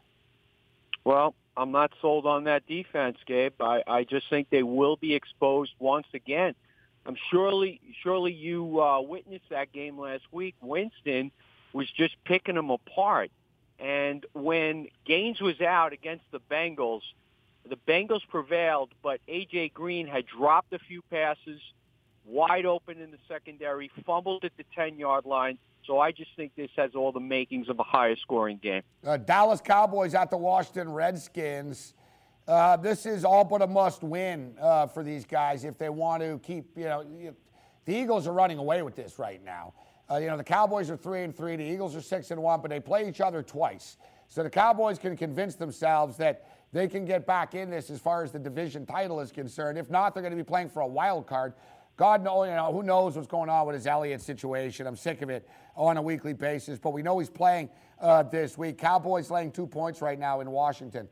Well, I'm not sold on that defense, Gabe. I just think they will be exposed once again. Surely you witnessed that game last week. Winston was just picking them apart. And when Gaines was out against the Bengals prevailed, but A.J. Green had dropped a few passes, wide open in the secondary, fumbled at the 10-yard line. So I just think this has all the makings of a higher scoring game. Dallas Cowboys at the Washington Redskins. This is all but a must win for these guys if they want to keep, the Eagles are running away with this right now. The Cowboys are 3-3, the Eagles are 6-1, but they play each other twice. So the Cowboys can convince themselves that they can get back in this as far as the division title is concerned. If not, they're going to be playing for a wild card. God knows, who knows what's going on with his Elliott situation. I'm sick of it on a weekly basis, but we know he's playing this week. Cowboys laying 2 points right now in Washington.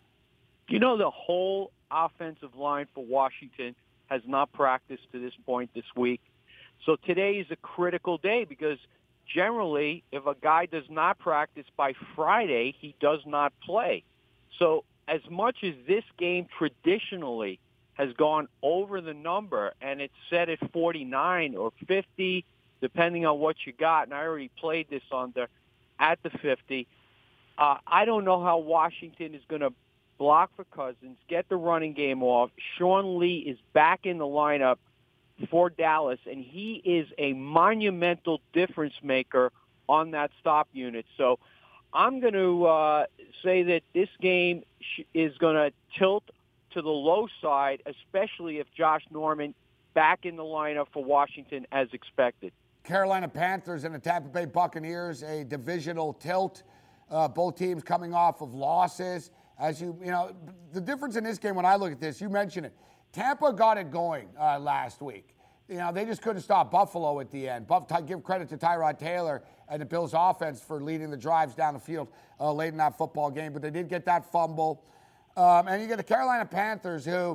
The whole offensive line for Washington has not practiced to this point this week. So today is a critical day because generally if a guy does not practice by Friday, he does not play. So as much as this game traditionally has gone over the number, and it's set at 49 or 50, depending on what you got, and I already played this at the 50, I don't know how Washington is going to block for Cousins, get the running game off. Sean Lee is back in the lineup for Dallas, and he is a monumental difference maker on that stop unit. So I'm going to say that this game is going to tilt to the low side, especially if Josh Norman back in the lineup for Washington as expected. Carolina Panthers and the Tampa Bay Buccaneers, a divisional tilt. Both teams coming off of losses. As the difference in this game when I look at this, you mentioned it. Tampa got it going last week. They just couldn't stop Buffalo at the end. Give credit to Tyrod Taylor and the Bills' offense for leading the drives down the field late in that football game. But they did get that fumble. And you get the Carolina Panthers who,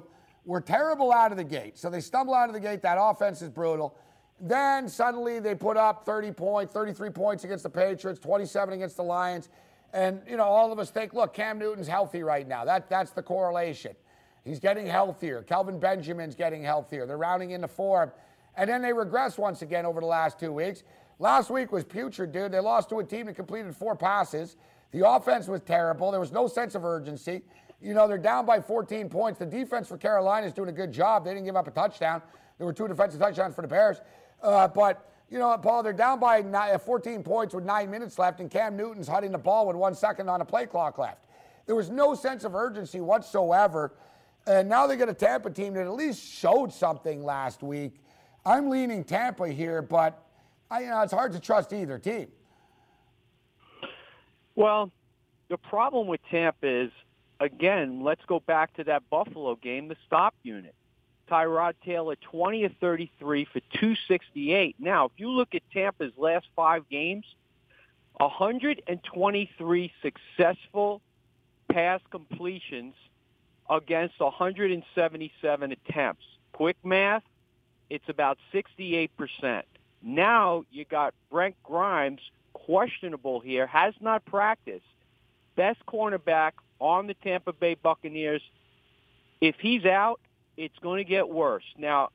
were terrible out of the gate. So they stumble out of the gate. That offense is brutal. Then suddenly they put up 30 points, 33 points against the Patriots, 27 against the Lions. And, all of us think, look, Cam Newton's healthy right now. That's the correlation. He's getting healthier. Kelvin Benjamin's getting healthier. They're rounding into form. And then they regress once again over the last 2 weeks. Last week was putrid, dude. They lost to a team that completed 4 passes. The offense was terrible. There was no sense of urgency. They're down by 14 points. The defense for Carolina is doing a good job. They didn't give up a touchdown. There were 2 defensive touchdowns for the Bears. But, Paul, they're down by 14 points with 9 minutes left, and Cam Newton's hunting the ball with 1 second on a play clock left. There was no sense of urgency whatsoever. And now they get a Tampa team that at least showed something last week. I'm leaning Tampa here, but it's hard to trust either team. Well, the problem with Tampa is, again, let's go back to that Buffalo game, the stop unit. Tyrod Taylor, 20 of 33 for 268. Now, if you look at Tampa's last 5 games, 123 successful pass completions against 177 attempts. Quick math, it's about 68%. Now you got Brent Grimes, questionable here, has not practiced. Best cornerback on the Tampa Bay Buccaneers. If he's out, it's going to get worse. Now,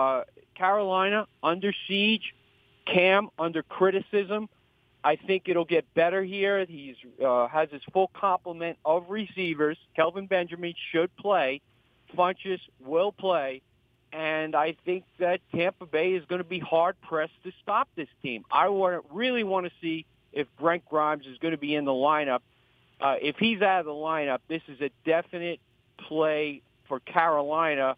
Carolina under siege, Cam under criticism. I think it'll get better here. He's has his full complement of receivers. Kelvin Benjamin should play. Funchess will play. And I think that Tampa Bay is going to be hard-pressed to stop this team. I really want to see if Brent Grimes is going to be in the lineup. If he's out of the lineup, this is a definite play for Carolina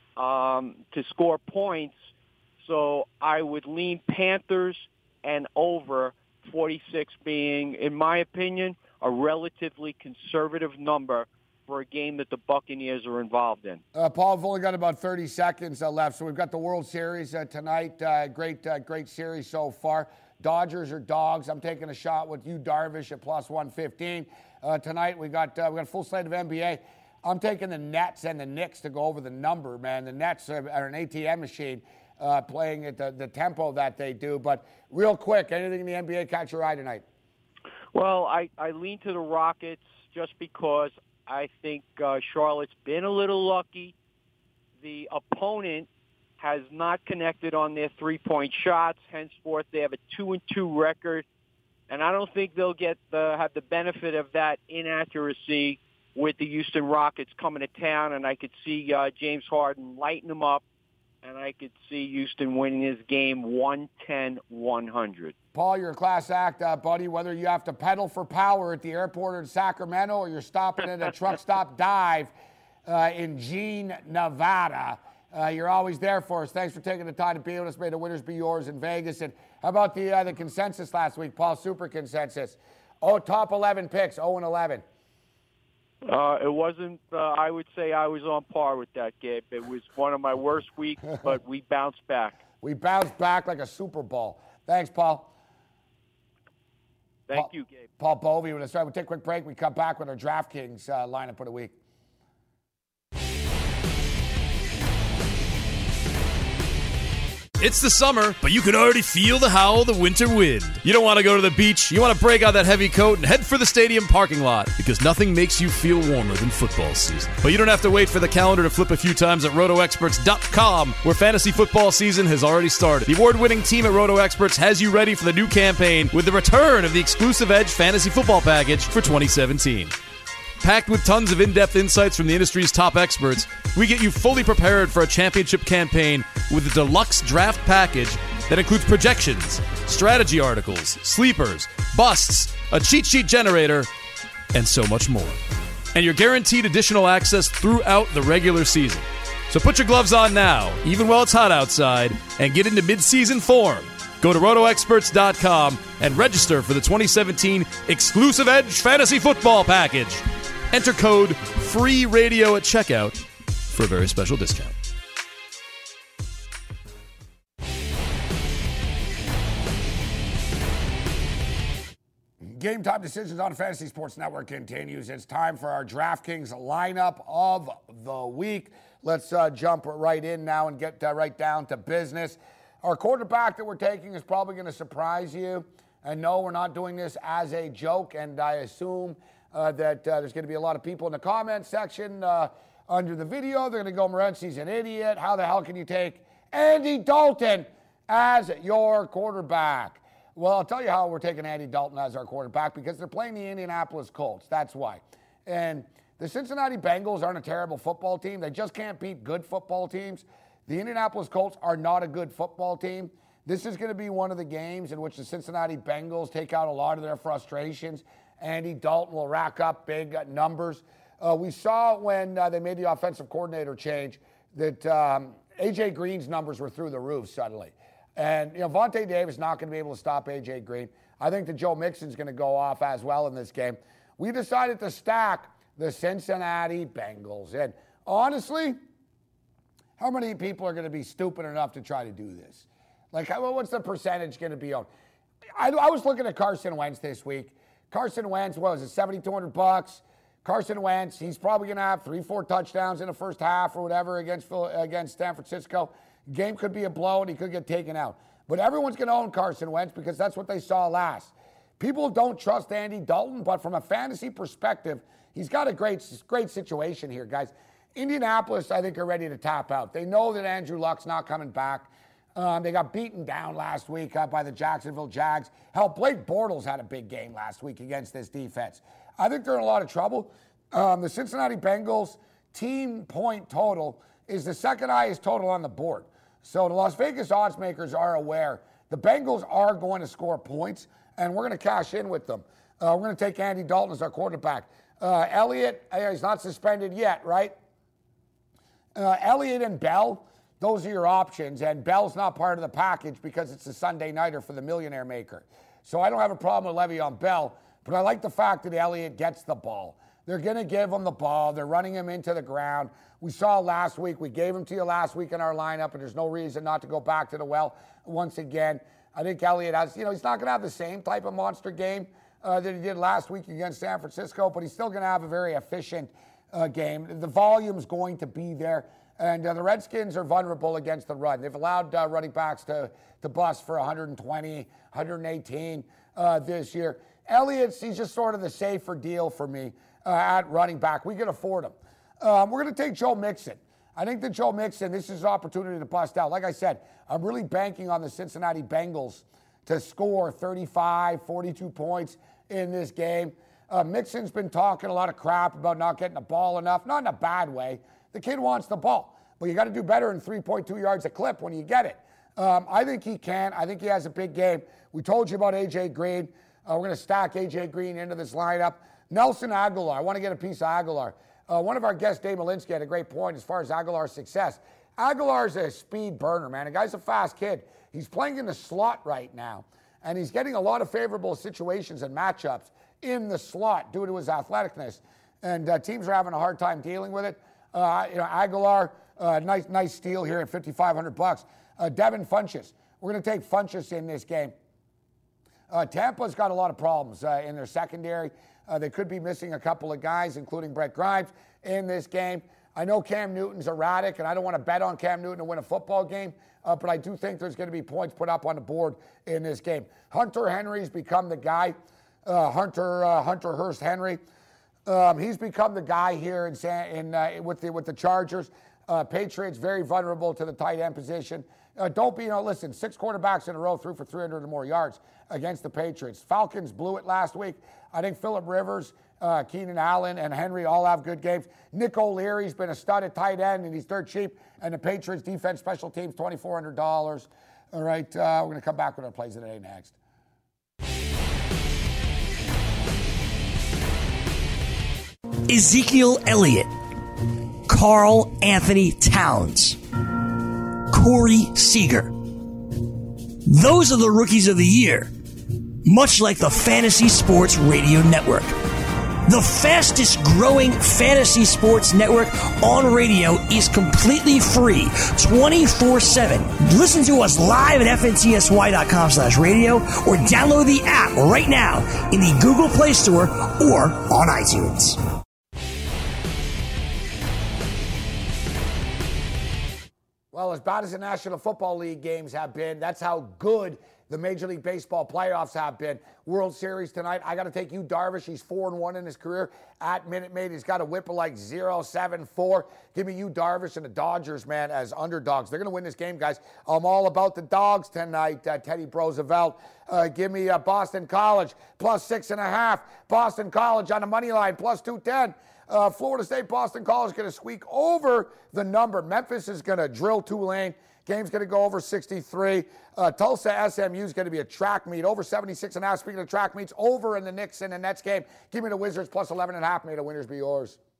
to score points. So I would lean Panthers and over 46 being, in my opinion, a relatively conservative number for a game that the Buccaneers are involved in. Paul, I've only got about 30 seconds left. So we've got the World Series tonight. Great series so far. Dodgers are dogs. I'm taking a shot with you, Darvish, at plus 115. Tonight we got a full slate of NBA. I'm taking the Nets and the Knicks to go over the number, man. The Nets are an ATM machine playing at the tempo that they do. But real quick, anything in the NBA catch your eye tonight? Well, I lean to the Rockets just because I think Charlotte's been a little lucky. The opponent has not connected on their three-point shots. Henceforth, they have a 2-2 record. And I don't think they'll have the benefit of that inaccuracy with the Houston Rockets coming to town. And I could see James Harden lighting them up. And I could see Houston winning this game 110-100. Paul, you're a class act, buddy. Whether you have to pedal for power at the airport in Sacramento or you're stopping at a truck stop dive in Jean, Nevada, you're always there for us. Thanks for taking the time to be with us. May the winners be yours in Vegas. And how about the consensus last week, Paul? Super consensus. Top 11 picks, 0-11. It wasn't, I would say I was on par with that, Gabe. It was one of my worst weeks, but we bounced back. We bounced back like a Super Bowl. Thanks, Paul. Thank you, Gabe. Paul Bovey with us. We'll take a quick break. We come back with our DraftKings lineup for the week. It's the summer, but you can already feel the howl of the winter wind. You don't want to go to the beach. You want to break out that heavy coat and head for the stadium parking lot because nothing makes you feel warmer than football season. But you don't have to wait for the calendar to flip a few times at RotoExperts.com, where fantasy football season has already started. The award-winning team at RotoExperts has you ready for the new campaign with the return of the exclusive Edge Fantasy Football Package for 2017. Packed with tons of in-depth insights from the industry's top experts, we get you fully prepared for a championship campaign with a deluxe draft package that includes projections, strategy articles, sleepers, busts, a cheat sheet generator, and so much more. And you're guaranteed additional access throughout the regular season. So put your gloves on now, even while it's hot outside, and get into mid-season form. Go to RotoExperts.com and register for the 2017 exclusive Edge Fantasy Football Package. Enter code FREERADIO at checkout for a very special discount. Game Time Decisions on Fantasy Sports Network continues. It's time for our DraftKings lineup of the week. let's jump right in now and get right down to business. Our quarterback that we're taking is probably going to surprise you. And no, we're not doing this as a joke, and I assume that there's going to be a lot of people in the comment section under the video. They're going to go, Morency's an idiot. How the hell can you take Andy Dalton as your quarterback? Well, I'll tell you how we're taking Andy Dalton as our quarterback, because they're playing the Indianapolis Colts. That's why. And the Cincinnati Bengals aren't a terrible football team. They just can't beat good football teams. The Indianapolis Colts are not a good football team. This is going to be one of the games in which the Cincinnati Bengals take out a lot of their frustrations. Andy Dalton will rack up big numbers. We saw when they made the offensive coordinator change that A.J. Green's numbers were through the roof suddenly. And, Vontae Davis not going to be able to stop A.J. Green. I think that Joe Mixon's going to go off as well in this game. We decided to stack the Cincinnati Bengals. And honestly, how many people are going to be stupid enough to try to do this? Like, what's the percentage going to be on? I was looking at Carson Wentz this week. Carson Wentz, what was it, $7,200? Carson Wentz, he's probably going to have 3-4 touchdowns in the first half or whatever against San Francisco. Game could be a blow and he could get taken out. But everyone's going to own Carson Wentz because that's what they saw last. People don't trust Andy Dalton, but from a fantasy perspective, he's got a great situation here, guys. Indianapolis, I think, are ready to tap out. They know that Andrew Luck's not coming back. They got beaten down last week by the Jacksonville Jags. Hell, Blake Bortles had a big game last week against this defense. I think they're in a lot of trouble. The Cincinnati Bengals team point total is the second highest total on the board. So the Las Vegas odds makers are aware. The Bengals are going to score points, and we're going to cash in with them. We're going to take Andy Dalton as our quarterback. Elliott, he's not suspended yet, right? Elliott and Bell, those are your options. And Bell's not part of the package because it's a Sunday nighter for the Millionaire Maker. So I don't have a problem with Le'Veon Bell, but I like the fact that Elliott gets the ball. They're going to give him the ball. They're running him into the ground. We saw last week. We gave him to you last week in our lineup, and there's no reason not to go back to the well once again. I think Elliott has, he's not going to have the same type of monster game that he did last week against San Francisco, but he's still going to have a very efficient game. The volume's going to be there, and the Redskins are vulnerable against the run. They've allowed running backs to bust for 120, 118 this year. Elliott's, he's just sort of the safer deal for me at running back. We can afford him. We're going to take Joe Mixon. I think that Joe Mixon, this is an opportunity to bust out. Like I said, I'm really banking on the Cincinnati Bengals to score 35, 42 points in this game. Mixon's been talking a lot of crap about not getting the ball enough, not in a bad way. The kid wants the ball, but you got to do better than 3.2 yards a clip when you get it. I think he can. I think he has a big game. We told you about A.J. Green. We're going to stack A.J. Green into this lineup. Nelson Aguilar. I want to get a piece of Aguilar. One of our guests, Dave Malinsky, had a great point as far as Aguilar's success. Aguilar's a speed burner, man. The guy's a fast kid. He's playing in the slot right now, and he's getting a lot of favorable situations and matchups in the slot due to his athleticness. And teams are having a hard time dealing with it. Aguilar, nice steal here at $5,500. Devin Funchess. We're going to take Funchess in this game. Tampa's got a lot of problems in their secondary. They could be missing a couple of guys, including Brett Grimes, in this game. I know Cam Newton's erratic, and I don't want to bet on Cam Newton to win a football game, but I do think there's going to be points put up on the board in this game. Hunter Henry's become the guy. Hunter Hurst Henry. He's become the guy here with the Chargers. Patriots very vulnerable to the tight end position. Don't be, listen, 6 quarterbacks in a row threw for 300 or more yards against the Patriots. Falcons blew it last week. I think Phillip Rivers, Keenan Allen, and Henry all have good games. Nick O'Leary's been a stud at tight end, and he's dirt cheap. And the Patriots defense special teams, $2,400. All right, we're going to come back with our plays of the day next. Ezekiel Elliott, Karl Anthony Towns, Corey Seager. Those are the rookies of the year, much like the Fantasy Sports Radio Network. The fastest growing fantasy sports network on radio is completely free, 24/7. Listen to us live at fntsy.com/radio or download the app right now in the Google Play Store or on iTunes. Well, as bad as the National Football League games have been, that's how good the Major League Baseball playoffs have been. World Series tonight, I got to take Yu Darvish. He's 4-1 in his career. At Minute Maid, he's got a whip of like 0.74. Give me Yu Darvish and the Dodgers, man, as underdogs. They're going to win this game, guys. I'm all about the dogs tonight, Teddy Roosevelt. Give me Boston College, plus 6.5. Boston College on the money line, plus 210. Florida State, Boston College going to squeak over the number. Memphis is going to drill Tulane. Game's going to go over 63. Tulsa SMU is going to be a track meet, over 76.5. Speaking of track meets, over in the Knicks and the Nets game. Give me the Wizards plus 11.5. May the winners be yours.